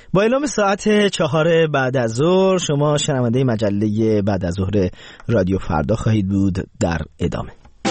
با اعلام ساعت 4 بعد از ظهر شما شنونده مجله بعد از ظهر رادیو فردا خواهید بود. در ادامه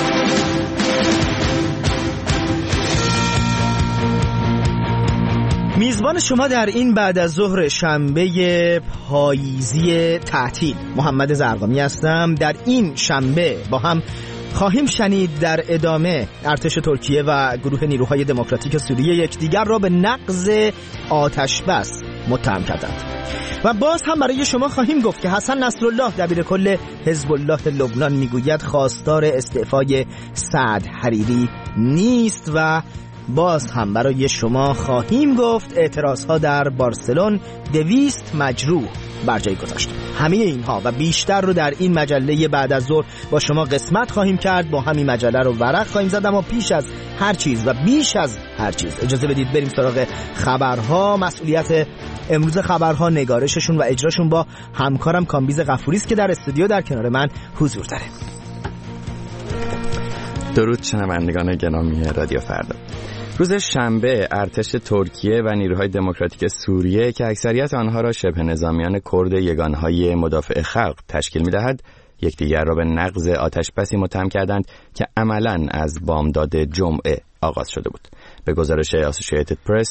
میزبان شما در این بعد از ظهر شنبه پاییزی تعطیل محمد زرقامی هستم. در این شنبه با هم خواهیم شنید در ادامه ارتش ترکیه و گروه نیروهای دموکراتیک سوریه یکدیگر را به نقض آتشبس متهم کردند و باز هم برای شما خواهیم گفت که حسن نصرالله دبیرکل حزب الله لبنان میگوید خواستار استعفای سعد حریری نیست و باز هم برای شما خواهیم گفت اعتراضها در بارسلون 200 مجروح بر جای گذاشت. همه اینها و بیشتر رو در این مجله بعد از ظهر با شما قسمت خواهیم کرد. با همین مجله رو ورق خواهیم زد، اما پیش از هر چیز و بیش از هر چیز اجازه بدید بریم سراغ خبرها. مسئولیت امروز خبرها نگارششون و اجراشون با همکارم کامبیز غفوری است که در استودیو در کنار من حضور داره. درود شنوندگان گرامی رادیو فردا. روز شنبه ارتش ترکیه و نیروهای دموکراتیک سوریه که اکثریت آنها را شبه نظامیان کرد یگانهای مدافع خلق تشکیل می‌دهد، یکدیگر را به نقض آتشبسی متهم کردند که عملاً از بامداد جمعه آغاز شده بود. به گزارش اسوسییتد پرس،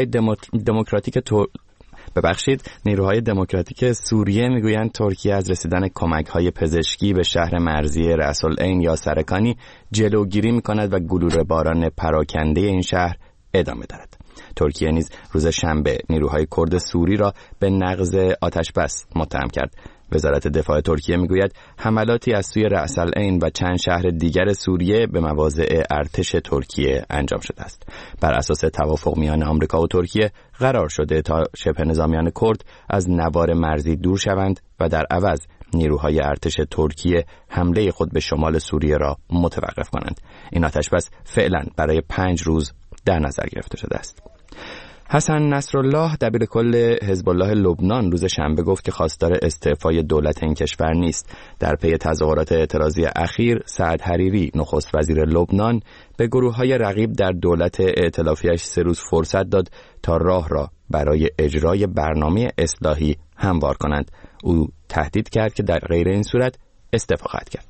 نیروهای دموکراتیک سوریه میگویند ترکیه از رسیدن کمک‌های پزشکی به شهر مرزی رأس العین یا سرکانی جلوگیری می‌کند و گلوله باران پراکنده این شهر ادامه دارد. ترکیه نیز روز شنبه نیروهای کرد سوری را به نقض آتشبس متهم کرد. وزارت دفاع ترکیه میگوید حملاتی از سوی رأس العین و چند شهر دیگر سوریه به مواضع ارتش ترکیه انجام شده است. بر اساس توافق میان آمریکا و ترکیه قرار شده تا شبه نظامیان کرد از نوار مرزی دور شوند و در عوض نیروهای ارتش ترکیه حمله خود به شمال سوریه را متوقف کنند. این آتشبس فعلا برای 5 روز در نظر گرفته شده است. حسن نصرالله دبیرکل حزب الله لبنان روز شنبه گفت که خواستار استعفای دولت این کشور نیست. در پی تظاهرات اعتراضی اخیر، سعد حریری نخست وزیر لبنان به گروه‌های رقیب در دولت ائتلافیش 3 روز فرصت داد تا راه را برای اجرای برنامه اصلاحی هموار کنند. او تهدید کرد که در غیر این صورت استعفا خواهد کرد.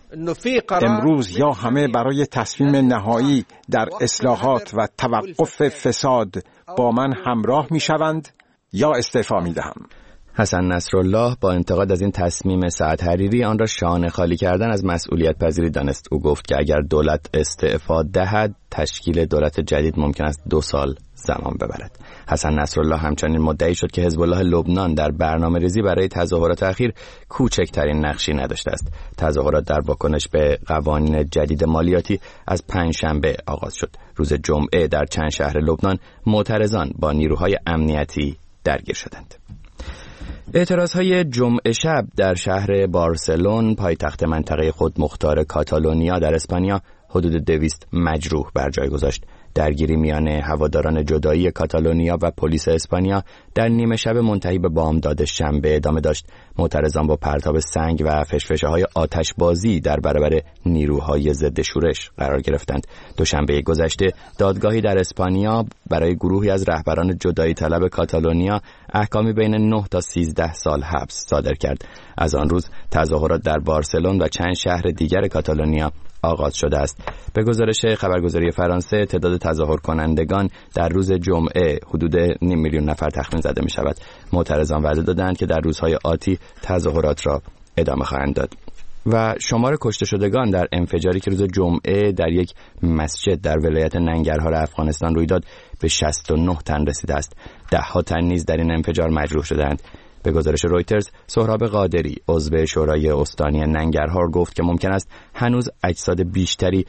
امروز یا همه برای تصمیم نهایی در اصلاحات و توقف فساد با من همراه می شوند یا استعفا می دهم. حسن نصرالله با انتقاد از این تصمیم سعد حریری آن را شانه خالی کردن از مسئولیت پذیری دانست. او گفت که اگر دولت استعفا دهد تشکیل دولت جدید ممکن است 2 سال زمان ببرد. حسن نصرالله همچنین مدعی شد که حزب الله لبنان در برنامه‌ریزی برای تظاهرات اخیر کوچکترین نقشی نداشته است. تظاهرات در واکنش به قوانین جدید مالیاتی از پنجشنبه آغاز شد. روز جمعه در چند شهر لبنان معترضان با نیروهای امنیتی درگیر شدند. اعتراضهای جمعه شب در شهر بارسلون پایتخت منطقه خودمختار کاتالونیا در اسپانیا حدود 200 مجروح بر جای گذاشت. درگیری میان هواداران جدایی کاتالونیا و پلیس اسپانیا در نیمه شب منتهی به بامداد شنبه ادامه داشت. معترضان با پرتاب سنگ و فشفشه‌های آتشبازی در برابر نیروهای ضد شورش قرار گرفتند. دوشنبه گذشته دادگاهی در اسپانیا برای گروهی از رهبران جدایی طلب کاتالونیا احکامی بین 9 تا 13 سال حبس صادر کرد. از آن روز تظاهرات در بارسلون و چند شهر دیگر کاتالونیا آغاز شده است. به گزارش خبرگزاری فرانسه تعداد تظاهر کنندگان در روز جمعه حدود 500,000 نفر تخمین زده می شود. معترضان وعده دادند که در روزهای آتی تظاهرات را ادامه خواهند داد. و شمار کشته شدگان در انفجاری که روز جمعه در یک مسجد در ولایت ننگرهار افغانستان روی داد به 69 تن رسیده است. 10 تن نیز در این انفجار مجروح شدند. به گزارش رویترز، سهراب قادری عضو شورای استانی ننگرهار گفت که ممکن است هنوز اجساد بیشتری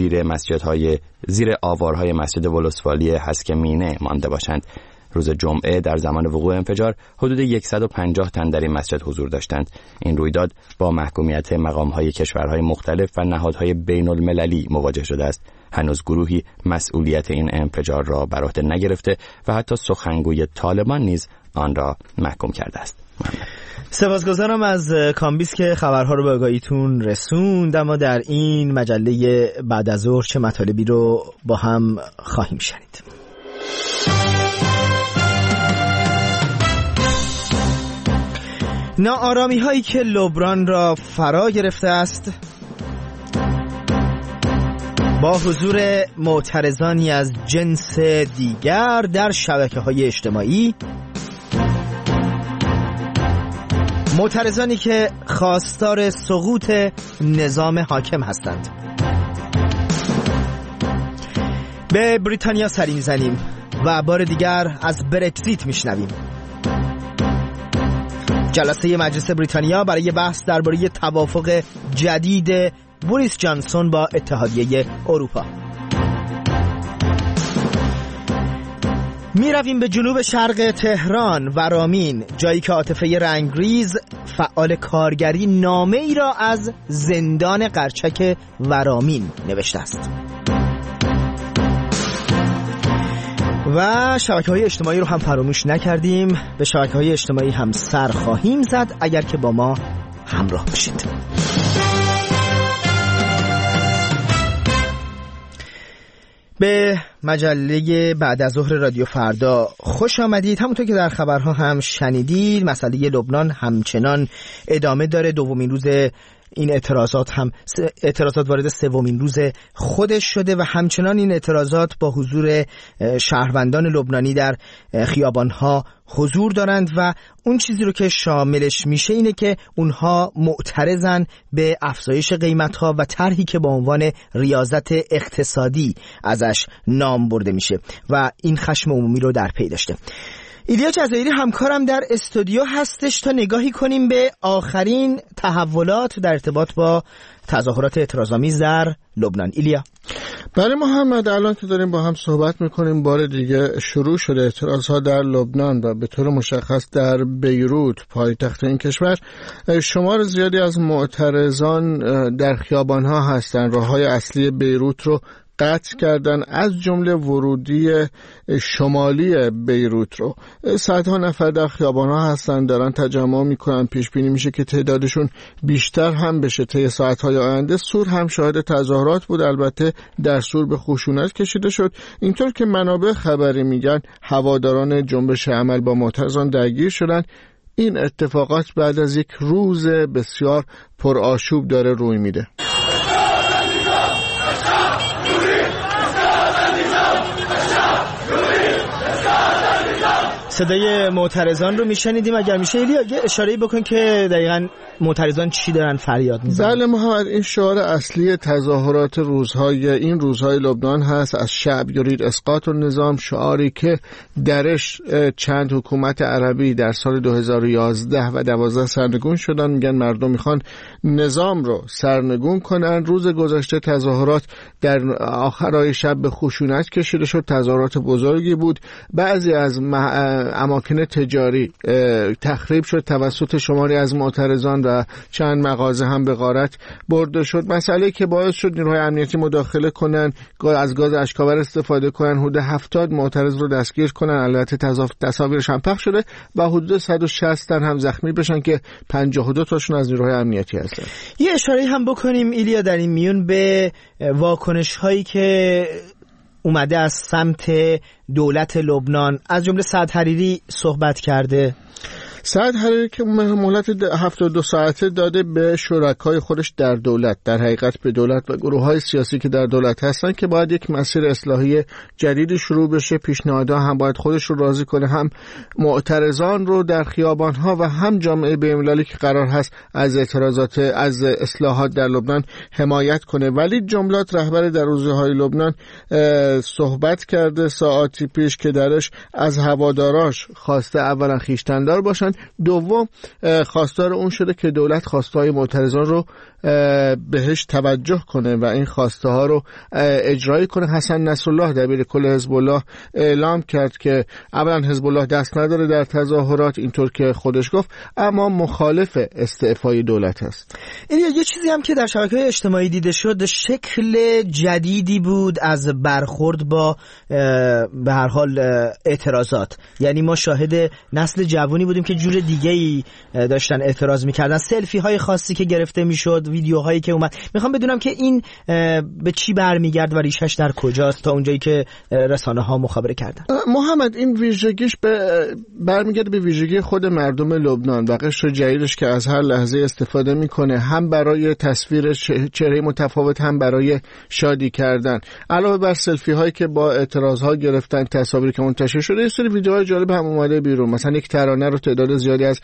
زیر آوارهای مسجد ولسوالی هسکمینه مانده باشند. روز جمعه در زمان وقوع انفجار حدود 150 تن در این مسجد حضور داشتند. این رویداد با محکومیت مقام‌های کشورهای مختلف و نهادهای بین‌المللی مواجه شده است. هنوز گروهی مسئولیت این انفجار را بر عهده نگرفته و حتی سخنگوی طالبان نیز آن را محکوم کرده است. سپاسگزارم از کامبیز که خبرها رو به آگاهیتون رسوند. اما در این مجله بعد از ظهر چه مطالبی رو با هم خواهیم شنید. ناآرامی هایی که لبنان را فرا گرفته است با حضور معترضانی از جنس دیگر در شبکه‌های اجتماعی، معترضانی که خواستار سقوط نظام حاکم هستند. به بریتانیا سری می‌زنیم و بار دیگر از برکزیت میشنویم. جلسه مجلس بریتانیا برای بحث درباره توافق جدید بوریس جانسون با اتحادیه اروپا. می رویم به جنوب شرق تهران، ورامین، جایی که عاطفه رنگریز فعال کارگری نامه ای را از زندان قرچک ورامین نوشته است. و شبکه‌های اجتماعی رو هم فراموش نکردیم، به شبکه‌های اجتماعی هم سر خواهیم زد اگر که با ما همراه باشید. به مجله بعد از ظهر رادیو فردا خوش آمدید. همونطور که در خبرها هم شنیدید، مسئله لبنان همچنان ادامه داره. دومین روز این اعتراضات وارد سومین روز خودش شده و همچنان این اعتراضات با حضور شهروندان لبنانی در خیابانها حضور دارند و اون چیزی رو که شاملش میشه اینه که اونها معترضن به افزایش قیمت‌ها و طرحی که با عنوان ریاضت اقتصادی ازش نام برده میشه و این خشم عمومی رو در پی داشته. ایلیا جزایری همکارم در استودیو هستش تا نگاهی کنیم به آخرین تحولات در ارتباط با تظاهرات اعتراض‌آمیز در لبنان. ایلیا. بله محمد، الان که داریم با هم صحبت میکنیم بار دیگه شروع شده اعتراض‌ها در لبنان و به طور مشخص در بیروت پایتخت این کشور. شمار زیادی از معترضان در خیابان‌ها هستند، راه‌های اصلی بیروت رو قطع کردن، از جمله ورودی شمالی بیروت رو. صدها نفر در خیابان‌ها هستن، دارن تجمع میکنن. پیش بینی میشه که تعدادشون بیشتر هم بشه طی ساعت‌های آینده. سور هم شاهد تظاهرات بود، البته در سور به خشونت کشیده شد. اینطور که منابع خبری میگن هواداران جنبش عمل با معترضان درگیر شدن. این اتفاقات بعد از یک روز بسیار پرآشوب داره روی میده. صدای معترضان رو میشنیدیم. اگر میشه ایلیا یه اشاره‌ای بکن که دقیقاً معترضان چی دارن فریاد میزنن. بله محمد، این شعار اصلی تظاهرات این روزهای لبنان هست: از شعب یرید اسقاط النظام، شعاری که درش چند حکومت عربی در سال 2011 و 12 سرنگون شدن. میگن مردم میخوان نظام رو سرنگون کنن. روز گذشته تظاهرات در آخرای شب به خشونت کشیده شد. تظاهرات بزرگی بود. بعضی از اماکن تجاری تخریب شد توسط شماری از معترضان و چند مغازه هم به غارت برده شد. مسئله که باعث شد نیروهای امنیتی مداخله کنن، از گاز اشک‌آور استفاده کنن، حدود 70 معترض رو دستگیر کنن. البته تصاویرش هم پخش شده و حدود 160 تن هم زخمی بشن که 52 تاشون از نیروهای امنیتی هستن. یه اشاره هم بکنیم ایلیا در این میون به واکنش هایی که اومده از سمت دولت لبنان، از جمله سعد حریری صحبت کرده. سعد حریری که مهلت 72 ساعته داده به شرکای خودش در دولت، در حقیقت به دولت و گروه‌های سیاسی که در دولت هستن، که باید یک مسیر اصلاحی جدیدی شروع بشه. پیشنهادها هم باید خودش رو راضی کنه، هم معترضان رو در خیابان‌ها و هم جامعه بین‌المللی که قرار هست از اصلاحات در لبنان حمایت کنه. ولی جملات رهبر در روزهای لبنان صحبت کرده ساعاتی پیش که درش از هواداراش خواسته اولا خویشتن‌دار باشن، دوم خواستار اون شده که دولت خواسته های معترضان رو بهش توجه کنه و این خواسته ها رو اجرایی کنه. حسن نصرالله دبیر کل حزب الله اعلام کرد که اولا حزب الله دست نداره در تظاهرات، اینطور که خودش گفت، اما مخالف استعفای دولت است. این یه چیزی هم که در شبکه‌های اجتماعی دیده شد، شکل جدیدی بود از برخورد با به هر حال اعتراضات. یعنی ما شاهد نسل جوانی بودیم که جور دیگه‌ای داشتن اعتراض می‌کردن، سلفی های خاصی که گرفته میشد، ویدیوهایی که اومد. میخوام بدونم که این به چی برمیگرد و ریشش در کجاست تا اونجایی که رسانه‌ها مخابره کردن. محمد، این ویژگیش برمیگرده به ویژگی خود مردم لبنان و قشر جدیدش که از هر لحظه استفاده میکنه، هم برای تصویر چهره متفاوت، هم برای شادی کردن. علاوه بر سلفی هایی که با اعتراض ها گرفتن، تصاویری که منتشر شده، یه سری ویدیوهای جالب هم اومده بیرون. مثلا یک ترانه رو تعداد زیادی از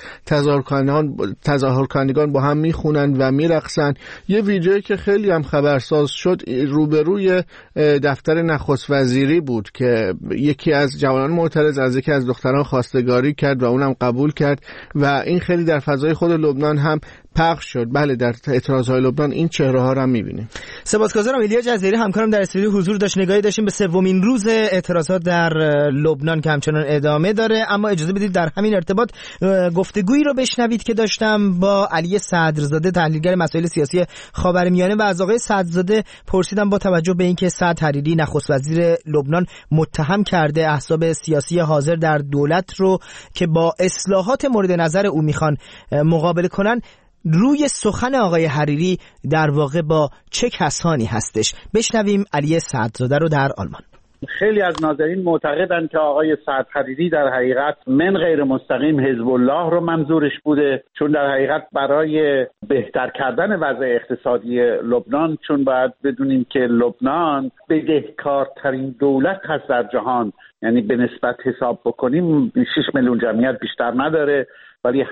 تظاهرکنندگان با هم میخونن و میرقصن. یه ویدیویی که خیلی هم خبرساز شد روبروی دفتر نخست وزیری بود که یکی از جوانان معترض از یکی از دختران خواستگاری کرد و اونم قبول کرد و این خیلی در فضای خود لبنان هم پخش شد. بله، در اعتراضهای لبنان این چهره ها رو هم می‌بینیم. سپاسگزارم. ایلیا جزیری همکارم در استودیو حضور داشت. نگاهی داشتیم به سومین روز اعتراضات در لبنان که همچنان ادامه داره. اما اجازه بدید در همین ارتباط گفتگویی رو بشنوید که داشتم با علی صدرزاده، تحلیلگر مسائل سیاسی خاورمیانه، و از آقای صدرزاده پرسیدم با توجه به اینکه سعد حریری نخست وزیر لبنان متهم کرده احزاب سیاسی حاضر در دولت رو که با اصلاحات مورد نظر او میخوان مقابله کنن، روی سخن آقای حریری در واقع با چه کسانی هستش. بشنویم علی صدرزاده رو در آلمان. خیلی از ناظرین معتقدند که آقای سعد حریری در حقیقت من غیر مستقیم حزب الله رو منظورش بوده، چون در حقیقت برای بهتر کردن وضع اقتصادی لبنان، چون باید بدونیم که لبنان بدهکارترین دولت هست در جهان، یعنی به نسبت حساب بکنیم 6 میلیون جمعیت بیشتر نداره ولی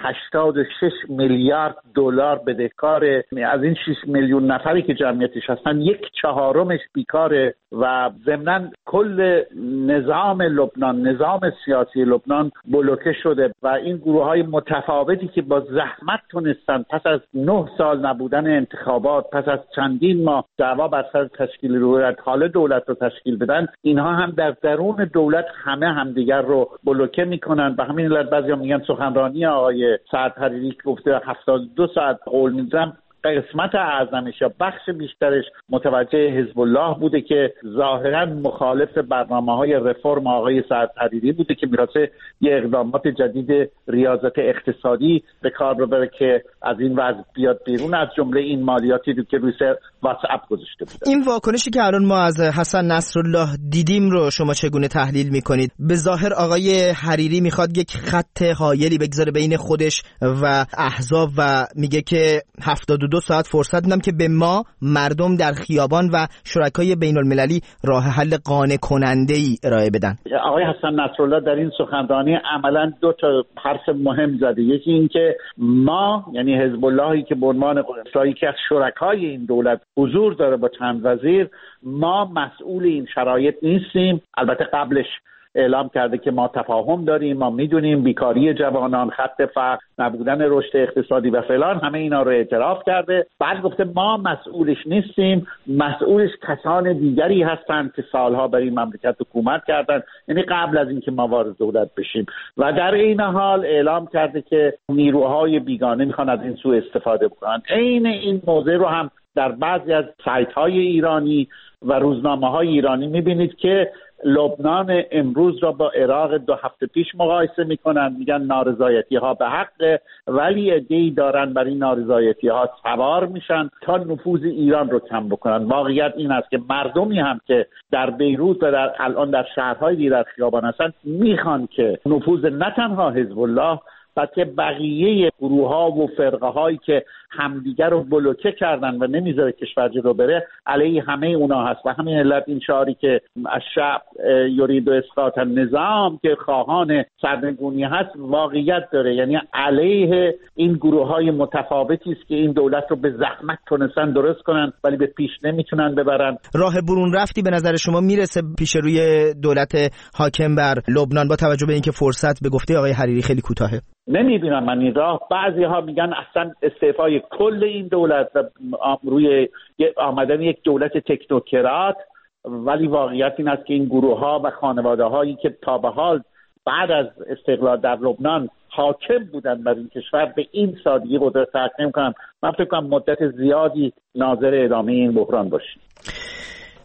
86 میلیارد دلار بدهکاره. از این 6 میلیون نفری که جمعیتش هستن 1/4 بیکاره و ضمناً کل نظام لبنان، نظام سیاسی لبنان بلوکه شده و این گروه‌های متفاوتی که با زحمت تونستن پس از 9 سال نبودن انتخابات، پس از چندین ماه دعوا بر سر تشکیل حال دولت رو تشکیل بدن، اینها هم در درون دولت همدیگر رو بلوکه میکنن. به همین علت بعضیا میگن سخنرانی آقای سعد حریری که گفته 72 ساعت قول میدم، قسمت اعظمش یا بخش بیشترش متوجه حزب الله بوده که ظاهرا مخالف برنامه‌های رفرم آقای سعد حریری بوده که می‌خواسته یه اقدامات جدید ریاضت اقتصادی به کار ببره که از این وضع بیاد بیرون، از جمله این مالیاتی که روی واتساپ گذاشته بود. این واکنشی که الان ما از حسن نصرالله دیدیم رو شما چگونه تحلیل می‌کنید؟ به ظاهر آقای حریری می‌خواد یک خط حایلی بگذاره بین خودش و احزاب و میگه که 72 ساعت فرصت میدم که به ما مردم در خیابان و شرکای بین المللی راه حل قانع کننده‌ای ارائه بدن. آقای حسن نصرالله در این سخنرانی عملاً 2 تا حرف مهم زده. یکی این که ما، یعنی حزب اللهی که به عنوان یکی از شرکای این دولت حضور داره با چند وزیر، ما مسئول این شرایط نیستیم. البته قبلش اعلام کرده که ما تفاهم داریم، ما میدونیم بیکاری جوانان، خط فقر، نبودن رشد اقتصادی و فلان، همه اینا رو اعتراف کرده. بعد گفته ما مسئولش نیستیم، مسئولش کسان دیگری هستند که سالها بر این مملکت حکومت کردن، یعنی قبل از اینکه ما وارد دولت بشیم. و در این حال اعلام کرده که نیروهای بیگانه میخوان از این سوء استفاده بکنن. عین این موضوع رو هم در بعضی از سایت‌های ایرانی و روزنامه‌های ایرانی می‌بینید که لبنان امروز را با عراق 2 هفته پیش مقایسه میکنن، میگن نارضایتی‌ها به حقه، ولی عده‌ای دارن بر این نارضایتی‌ها سوار میشن تا نفوذ ایران رو کم بکنن. واقعیت این است که مردمی هم که در بیروت و الان در شهرهای دیگر در خیابان هستن میخوان که نفوذ نه تنها حزب الله بلکه بقیه گروه‌ها و فرقه‌هایی که همدیگر رو بلوکه کردن و نمیذاره کشور جلو بره علیه همه اونا هست. و همین علت این شعاری که الشعب یرید اسقاط النظام که خواهان سرنگونی هست واقعیت داره، یعنی علیه این گروه‌های متفاوتی است که این دولت رو به زحمت تونستن درست کنن ولی به پیش نمیتونن ببرن. راه برون رفتی به نظر شما میرسه پیش روی دولت حاکم بر لبنان با توجه به اینکه فرصت به گفته آقای حریری خیلی کوتاهه؟ نمیبینم من این راه. بعضی ها میگن اصلا استعفای کل این دولت و روی آمدن یک دولت تکنوکرات، ولی واقعیت این است که این گروه ها و خانواده هایی که تا به حال بعد از استقلال در لبنان حاکم بودن بر این کشور به این سادگی قدرت ترک نمی‌کنن. من فکر کنم مدت زیادی ناظر ادامه این بحران باشیم.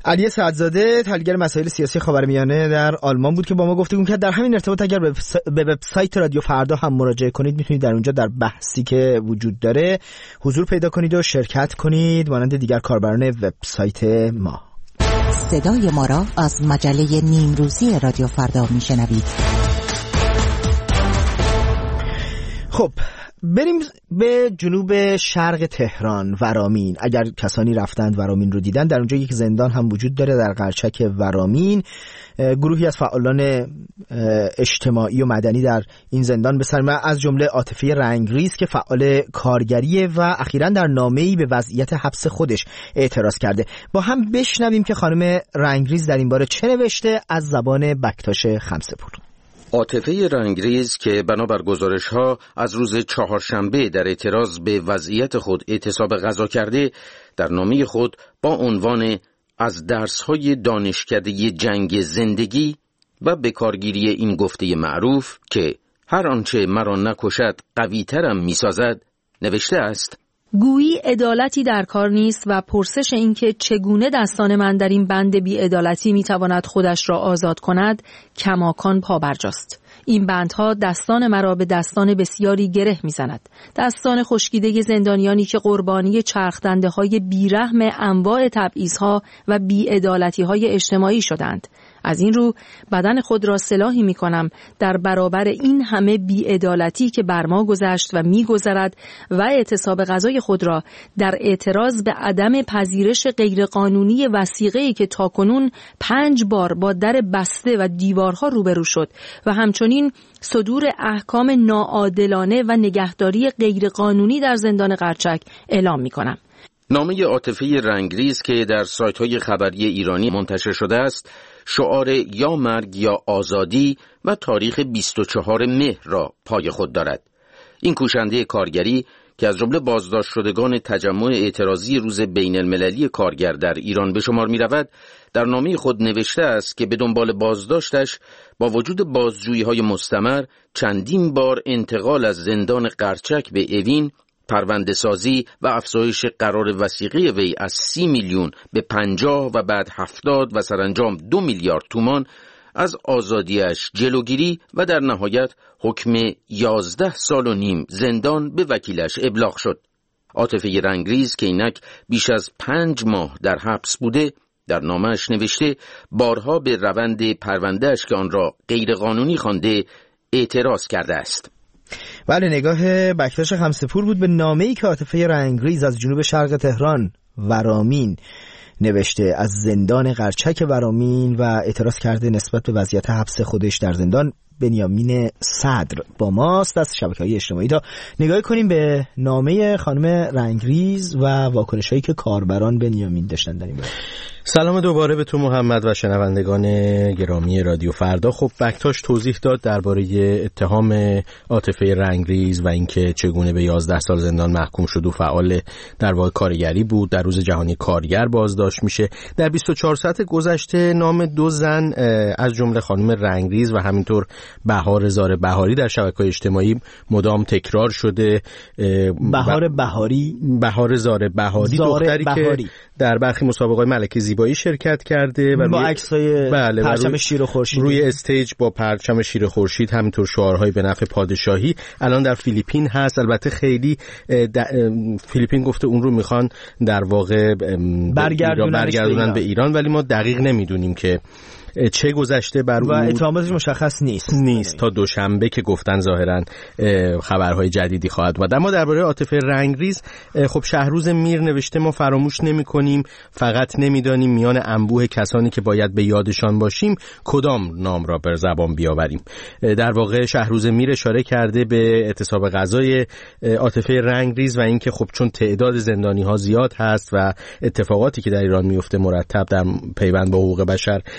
علی سعدزاده تحلیلگر مسائل سیاسی خاورمیانه در آلمان بود که با ما گفتگو کرد. در همین ارتباط اگر به وبسایت رادیو فردا هم مراجعه کنید میتونید در اونجا در بحثی که وجود داره حضور پیدا کنید و شرکت کنید مانند دیگر کاربران وبسایت ما. صدای ما را از مجله نیمروزی رادیو فردا میشنوید. خب بریم به جنوب شرق تهران، ورامین. اگر کسانی رفتند ورامین رو دیدن، در اونجا یک زندان هم وجود داره در قرچک ورامین. گروهی از فعالان اجتماعی و مدنی در این زندان به سر از جمله عاطفه رنگریز که فعال کارگریه و اخیراً در نامه‌ای به وضعیت حبس خودش اعتراض کرده. با هم بشنویم که خانم رنگریز در این باره چه نوشته از زبان بکتاش خمسه‌پور. عاطفه رنگریز که بنابر گزارش‌ها از روز چهارشنبه در اعتراض به وضعیت خود اعتصاب غذا کرده، در نامه خود با عنوان از درس‌های دانشکده جنگ زندگی و به کارگیری این گفته معروف که هر آنچه مرا نکشد قوی‌ترم می‌سازد نوشته است: گویی عدالتی در کار نیست و پرسش این که چگونه دستان من در این بند بی‌عدالتی میتواند خودش را آزاد کند کماکان پابرجاست. این بندها دستان مرا به دستان بسیاری گره میزند. دستان خشکیده زندانیانی که قربانی چرخدنده های بیرحم انواع تبعیض‌ها و بی‌عدالتی‌های اجتماعی شدند. از این رو بدن خود را سلاحی می کنم در برابر این همه بی‌عدالتی که بر ما گذشت و می گذرد و اعتصاب غذای خود را در اعتراض به عدم پذیرش غیرقانونی وثیقه‌ای که تاکنون 5 بار با در بسته و دیوارها روبرو شد و همچنین صدور احکام ناعادلانه و نگهداری غیرقانونی در زندان قرچک اعلام می کنم. نامه عاطفه رنگریز که در سایت‌های خبری ایرانی منتشر شده است، شعار یا مرگ یا آزادی و تاریخ 24 مهر را پای خود دارد. این کوشنده کارگری که از جمله بازداشت شدگان تجمع اعتراضی روز بین المللی کارگر در ایران به شمار می رود، در نامه خود نوشته است که به دنبال بازداشتش با وجود بازجویی‌های مستمر چندین بار انتقال از زندان قرچک به اوین، پرونده سازی و افزایش قرار وثیقه وی از 30 میلیون به 50 و بعد 70 و سرانجام 2 میلیارد تومان از آزادیش جلوگیری و در نهایت حکم 11 سال و نیم زندان به وکیلش ابلاغ شد. عاطفه رنگریز که اینک بیش از 5 ماه در حبس بوده، در نامه‌اش نوشته بارها به روند پروندهش که آن را غیرقانونی خوانده اعتراض کرده است. بله، نگاه بکتاش خمسه‌پور بود به نامه‌ای که عاطفه رنگریز از جنوب شرق تهران ورامین نوشته از زندان قرچک ورامین و اعتراض کرده نسبت به وضعیت حبس خودش در زندان. بنیامین صدر با ماست از شبکه‌های اجتماعی. تا نگاه کنیم به نامه خانم رنگریز و واکنش‌هایی که کاربران بنیامین داشتن در این باره. سلام دوباره به تو محمد و شنوندگان گرامی رادیو فردا. خب بکتاش توضیح داد درباره اتهام عاطفه رنگریز و اینکه چگونه به 11 سال زندان محکوم شد و فعال در واقع کارگری بود. در روز جهانی کارگر بازداشت میشه. در 24 ساعت گذشته نام 2 زن از جمله خانم رنگریز و همینطور بهار زار بهاری در شبکه‌های اجتماعی مدام تکرار شده. بهار زار بهاری دختری که در برخی مسابقات ملکه زیبایی شرکت کرده و با عکسای پرچم شیر و خورشید روی استیج با پرچم شیر و خورشید، همینطور شعارهای به نفع پادشاهی. الان در فیلیپین هست. البته خیلی فیلیپین گفته اون رو میخوان در واقع برگردونن به ایران، ولی ما دقیق نمیدونیم که چه گذشته بر و اتهاماتش مشخص نیست. تا دوشنبه که گفتن ظاهرا خبرهای جدیدی خواهد اومد. اما درباره عاطفه رنگریز، خب شهروز میر نوشته ما فراموش نمی‌کنیم، فقط نمیدانیم میان انبوه کسانی که باید به یادشان باشیم کدام نام را بر زبان بیاوریم. در واقع شهروز میر اشاره کرده به اعتصاب غذای عاطفه رنگریز و اینکه خب چون تعداد زندانی‌ها زیاد هست و اتفاقاتی که در ایران میفته مرتب در پیوند با حقوق بشر زیاد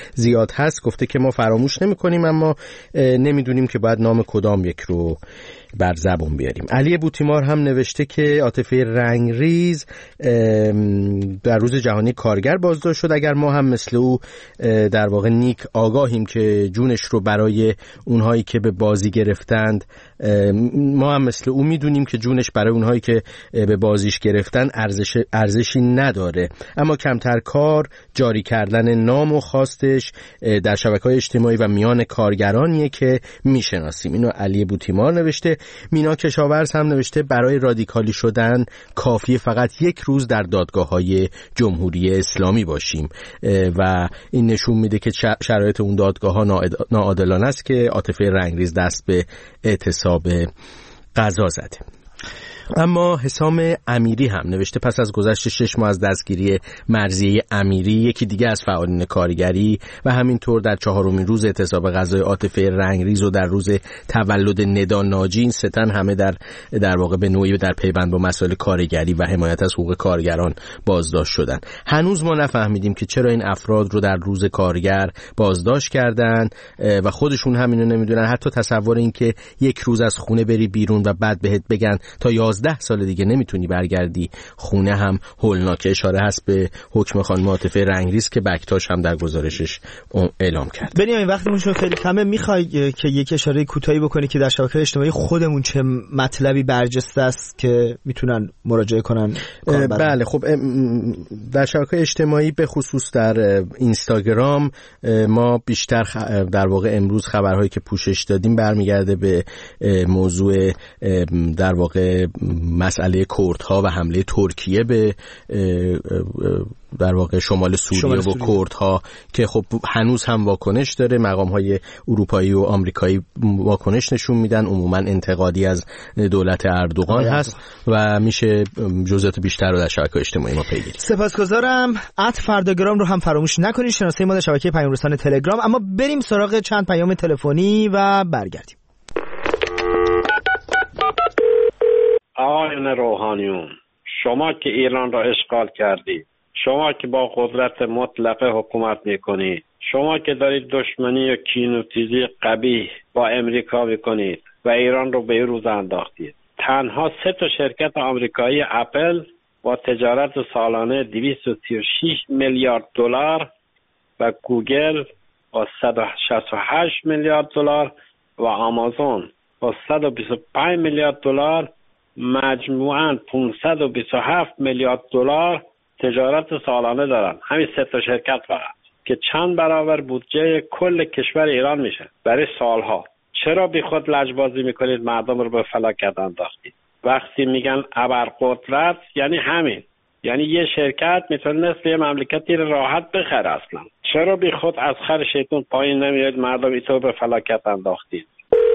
اطلاعات هست گفته که ما فراموش نمی‌کنیم اما نمیدونیم که باید نام کدام یک رو بر زبون بیاریم. علی بوتیمار هم نوشته که عاطفه رنگریز در روز جهانی کارگر بازداشت شد. اگر ما هم مثل او در واقع نیک آگاهیم که جونش رو برای اونهایی که به بازی گرفتند، ما هم مثل او میدونیم که جونش برای اونهایی که به بازیش گرفتن ارزشی نداره، اما کمتر کار جاری کردن نام و خواستش در شبکه‌های اجتماعی و میان کارگرانیه که میشناسیم. اینو علی بوتیمار نوشته. مینا کشاورز هم نوشته برای رادیکالی شدن کافیه فقط یک روز در دادگاه‌های جمهوری اسلامی باشیم و این نشون میده که شرایط اون دادگاه‌ها ناعادلانه است که عاطفه رنگریز دست به اعتصاب قضا زده. اما حسام امیری هم نوشته پس از گذشت 6 ماه از دستگیری مرضیه امیری، یکی دیگه از فعالین کارگری و همینطور در 4مین روز اعتصاب غذای عاطفه رنگریز و در روز تولد ندا ناجی، این سه تن همه در واقع به نوعی در پیوند با مسائل کارگری و حمایت از حقوق کارگران بازداشت شدن. هنوز ما نفهمیدیم که چرا این افراد رو در روز کارگر بازداشت کردن و خودشون همینو نمیدونن. حتی تصور این که یک روز از خونه بری بیرون و بعد بهت بگن تا 11 سال دیگه نمیتونی برگردی خونه هم هولناک. اشاره هست به حکم خانم عاطفه رنگریز که بکتاش هم در گزارشش اعلام کرد. بنیامین وقتمون شد خیلی کمه، میخوای که یک اشاره کوتاهی بکنی که در شبکه‌های اجتماعی خودمون چه مطلبی برجسته است که میتونن مراجعه کنن؟ بله خب در شبکه‌های اجتماعی به خصوص در اینستاگرام ما بیشتر در واقع امروز خبرهایی که پوشش دادیم برمیگرده به موضوع در واقع مسئله کردها و حمله ترکیه به در واقع شمال سوریه و کردها که خب هنوز هم واکنش داره. مقام‌های اروپایی و آمریکایی واکنش نشون میدن، عموما انتقادی از دولت اردوغان هست و میشه جزئیات بیشتر رو در شبکه‌های اجتماعی ما پیگیری. سپاسگزارم. @فرداگرام رو هم فراموش نکنید، شناسه ما در شبکه پیام رسان تلگرام. اما بریم سراغ چند پیام تلفنی و برگردیم. آقایان روحانیون، شما که ایران را اشغال کردید، شما که با قدرت مطلقه حکومت میکنید، شما که دارید دشمنی و کین و تیزی قبیح با امریکا میکنید و ایران رو به روز انداختید. تنها 3 شرکت آمریکایی اپل با تجارت سالانه 236 میلیارد دلار و گوگل با 168 میلیارد دلار و آمازون با 125 میلیارد دلار مجموعاً 527 میلیارد دلار تجارت سالانه دارن. همین 3 شرکت فقط که چند برابر بودجه کل کشور ایران میشه برای سالها. چرا بی خود لجبازی میکنید، مردم رو به فلاکت انداختید؟ وقتی میگن ابرقدرت یعنی همین، یعنی یه شرکت میتونه نصف یه مملکتی رو راحت بخره. اصلا چرا بی خود از خر شیطون پایین نمیاد، مردم اینطور به فلاکت انداختید؟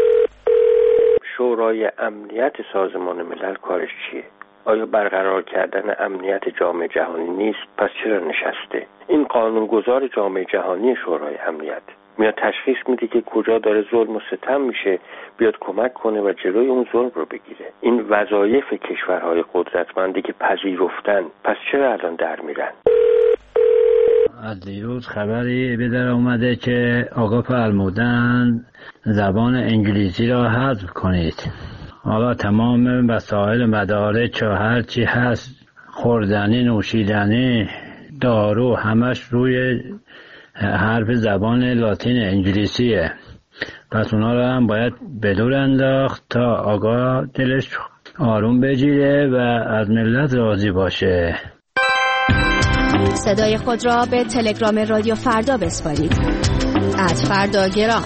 شورای امنیت سازمان ملل کارش چیه؟ آیا برقرار کردن امنیت جامعه جهانی نیست؟ پس چرا نشسته؟ این قانونگذار جامعه جهانی شورای امنیت میاد تشخیص میده که کجا داره ظلم و ستم میشه، بیاد کمک کنه و جلوی اون ظلم رو بگیره. این وظایف کشورهای قدرتمندی که پذیرفتن، پس چرا الان در میرن؟ از دیروز خبری به در اومده که آقا فرمودن زبان انگلیسی را حذف کنید. حالا تمام وسایل مدارج و هر چی هست، خوردنی، نوشیدنی، دارو، همش روی حرف زبان لاتین انگلیسیه. پس اونا رو هم باید به دور انداخت تا آقا دلش آروم بگیره و از ملت راضی باشه. صدای خود را به تلگرام رادیو فردا بسپارید. @فرداگرام.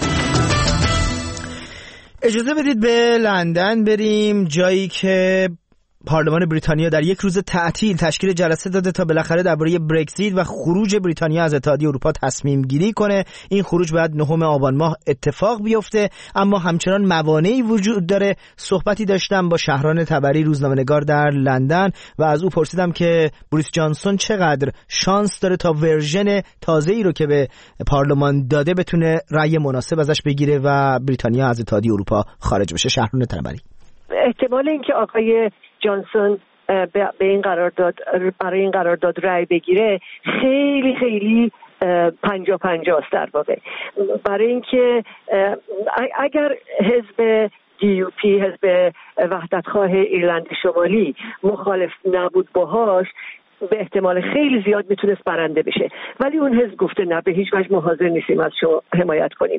اجازه بدید به لندن بریم، جایی که پارلمان بریتانیا در یک روز تعطیل تشکیل جلسه داده تا بالاخره درباره برگزیت و خروج بریتانیا از اتحادیه اروپا تصمیم گیری کنه. این خروج باید 9 آبان ماه اتفاق بیفته، اما همچنان موانعی وجود داره. صحبتی داشتم با شهران تبری، روزنامه‌نگار در لندن، و از او پرسیدم که بوریس جانسون چقدر شانس داره تا ورژن تازه‌ای رو که به پارلمان داده بتونه رأی مناسب ازش بگیره و بریتانیا از اتحادیه اروپا خارج بشه. شهران تبری: احتمال اینکه آقای جانسون به این قرارداد برای این قرارداد رأی بگیره خیلی خیلی 50-50 است در واقع. برای اینکه اگر حزب DUP، حزب وحدتخواه ایرلند شمالی، مخالف نبود باهاش، به احتمال خیلی زیاد میتونست برنده بشه، ولی اون حزب گفته نه، به هیچ وجه ما حاضر نیستیم از شما حمایت کنیم.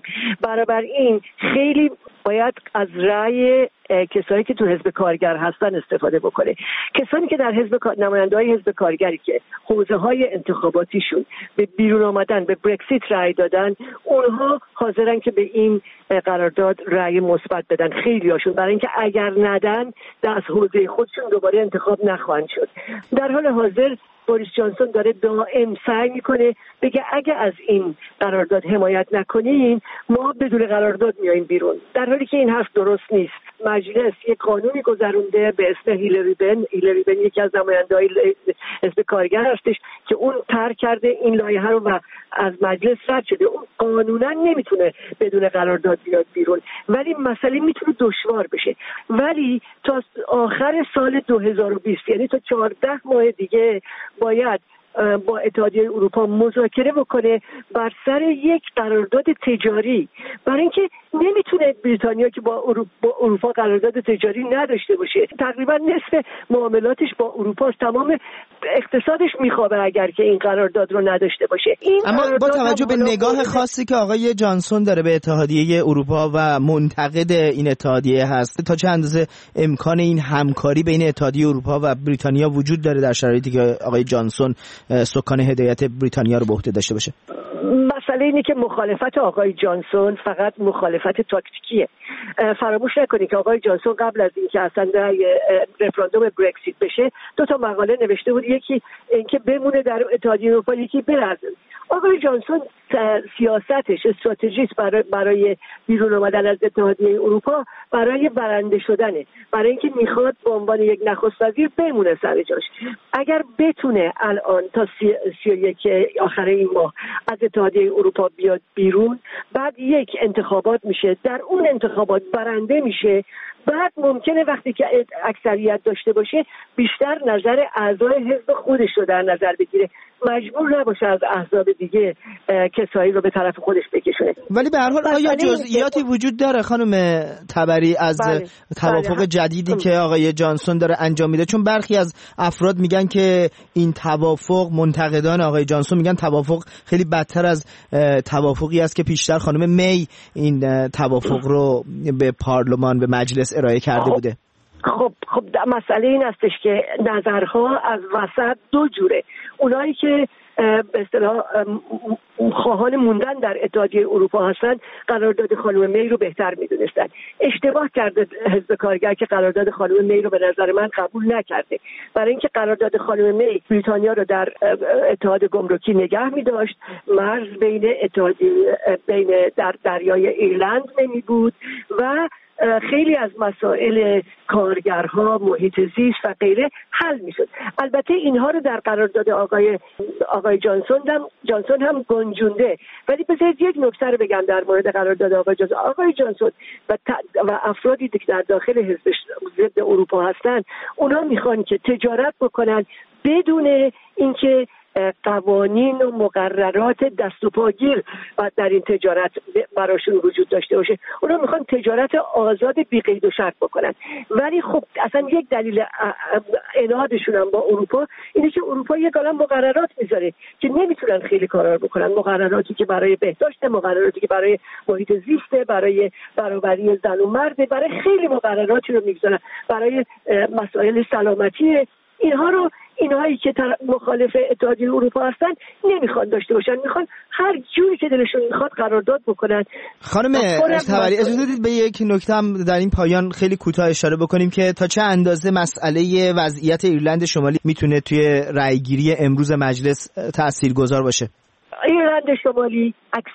این خیلی باید از رأی کسایی که تو حزب کارگر هستن استفاده بکنه. کسانی که در نماینده‌های حزب کارگری که حوزه‌های انتخاباتیشون به بیرون آمدن، به برکسیت رأی دادن، اونها حاضرن که به این قرارداد رأی مثبت بدن، خیلی هاشون، برای اینکه اگر ندن از حوزه خودشون دوباره انتخاب نخواهند شد. در حال حاضر بوریس جانسون داره دائم سعی میکنه بگه اگه از این قرارداد حمایت نکنین ما بدون قرارداد میاییم بیرون، در حالی که این حرف درست نیست. مجلس یک قانونی گذرونده به اسم هیلری بن یکی از نماینده‌های حزب کارگر هستش که اون طرح کرده این لایحه رو و از مجلس رد شده. اون قانونا نمیتونه بدون قرارداد بیاد بیرون، ولی مسئله میتونه دشوار بشه. ولی تا آخر سال 2020، یعنی تا 14 ماه دیگه، باید با اتحادیه اروپا مذاکره بکنه بر سر یک قرارداد تجاری، برای اینکه نمیتونه بریتانیا که با اروپا قرارداد تجاری نداشته باشه. تقریبا نصف معاملاتش با اروپا، تمام اقتصادش میخوابه اگر که این قرارداد رو نداشته باشه. اما با توجه به نگاه خاصی که آقای جانسون داره به اتحادیه اروپا و منتقد این اتحادیه هست، تا چه اندازه امکان این همکاری بین اتحادیه اروپا و بریتانیا وجود داره در شرایطی که آقای جانسون سکان هدایت بریتانیا رو به عهده داشته باشه؟ مسئله اینه که مخالفت آقای جانسون فقط مخالفت تاکتیکیه. فراموش نکنید که آقای جانسون قبل از اینکه اصلا رفراندوم برکسیت بشه 2 مقاله نوشته بود، یکی اینکه بمونه در اتحادیه اروپا، یکی بره. آقای جانسون سیاستش، استراتژیش برای بیرون آمدن از اتحادیه اروپا برای برنده شدنه، برای اینکه میخواد به عنوان یک نخست وزیر بمونه سر جاش. اگر بتونه الان تا 31 آخر این ماه از اتحادیه اروپا بیاد بیرون، بعد یک انتخابات میشه، در اون انتخابات برنده میشه، بعد ممکنه وقتی که اکثریت داشته باشه بیشتر نظر اعضای حزب خودش رو در نظر بگیره، مجبور نباشه از احزاب دیگه کسایی رو به طرف خودش بکشونه. ولی به هر حال آیا جزئیاتی وجود داره خانم تبری از توافق جدیدی که آقای جانسون داره انجام میده؟ چون برخی از افراد میگن که این توافق، منتقدان آقای جانسون میگن توافق خیلی بدتر از توافقی است که پیشتر خانم می این توافق رو به پارلمان، به مجلس ارائه کرده بوده. خب مسئله این هستش که نظرها از وسط 2 جوره. اونایی که به اصطلاح خواهان موندن در اتحادیه اروپا هستن قرارداد خانم می رو بهتر میدونستن. اشتباه کرده حزب کارگر که قرارداد خانم می رو به نظر من قبول نکرده، برای اینکه قرارداد خانم می بریتانیا رو در اتحاد گمرکی نگه می‌داشت، مرز بین در دریای ایرلند نمی بود و خیلی از مسائل کارگرها، محیط زیست و غیره حل میشد. البته اینها رو در قرارداد آقای جانسون هم گنجونده. ولی بذارید یک نکته رو بگم در مورد قرارداد آقای جانسون و افرادی که در داخل حزب ضد اروپا هستن، اونا میخوان که تجارت بکنن بدون اینکه قوانین و مقررات دست و پاگیر در این تجارت براشون وجود داشته باشه. اونا میخوان تجارت آزاد بی قید و شرط بکنن. ولی خب اصلا یک دلیل عنادشون هم با اروپا اینه که اروپا یک عالم مقررات میذاره که نمیتونن خیلی کارا بکنن. مقرراتی که برای بهداشت، مقرراتی که برای محیط زیست، برای برابری زن و مرد، برای خیلی مقرراتی رو میذارن، برای مسائل سلامتی. اینهایی که مخالف اتحادیه اروپا هستن نمیخوان داشته باشن، میخوان هر جوری که دلشون میخواد قرارداد بکنن. خانم تبری اجازه بدید به یک نکته هم در این پایان خیلی کوتاه اشاره بکنیم که تا چه اندازه مسئله وضعیت ایرلند شمالی میتونه توی رأیگیری امروز مجلس تاثیرگذار باشه. ایرلند شمالی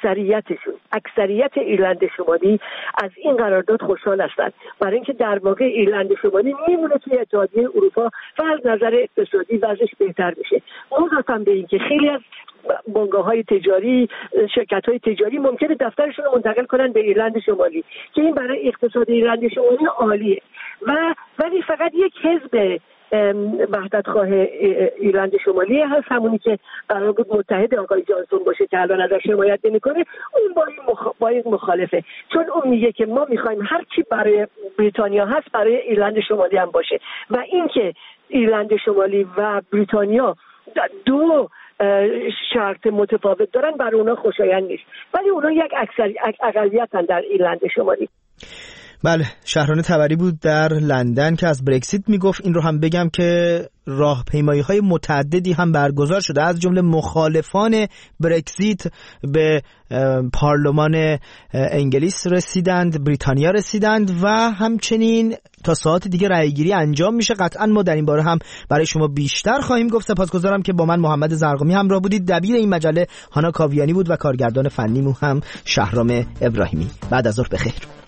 اکثریت ایرلند شمالی از این قرارداد خوشحال هستند، برای اینکه در واقع ایرلند شمالی میمونه توی اتحادیه اروپا و از نظر اقتصادی وضعش بهتر بشه. مضافاً به اینکه خیلی از بنگاه‌های تجاری، شرکت‌های تجاری ممکنه دفترشون رو منتقل کنن به ایرلند شمالی که این برای اقتصاد ایرلند شمالی عالیه. ولی فقط یک حزب وحدتخواه ایرلند شمالی هست، همونی که قرار بود متحد آقای جانسون باشه که الان ازش حمایت نمیکنه، اون با این مخالفه، چون اون میگه که ما میخوایم هر چی برای بریتانیا هست برای ایرلند شمالی هم باشه و اینکه ایرلند شمالی و بریتانیا دو شرط متفاوت دارن برای اونا خوشایند نیست، ولی اونا یک اقلیتن در ایرلند شمالی. بله، شهرانه تبری بود در لندن که از برکزیت میگفت. این رو هم بگم که راهپیمایی‌های متعددی هم برگزار شده، از جمله مخالفان برکزیت به پارلمان انگلیس رسیدند، بریتانیا رسیدند و همچنین تا ساعت دیگه رأیگیری انجام میشه. قطعا ما در این باره هم برای شما بیشتر خواهیم گفت. سپاسگزارم که با من محمد زرقامی همراه بودید. دبیر این مجله هانا کاویانی بود و کارگردان فنیمون هم شهرام ابراهیمی. بعد از ظهر بخیر.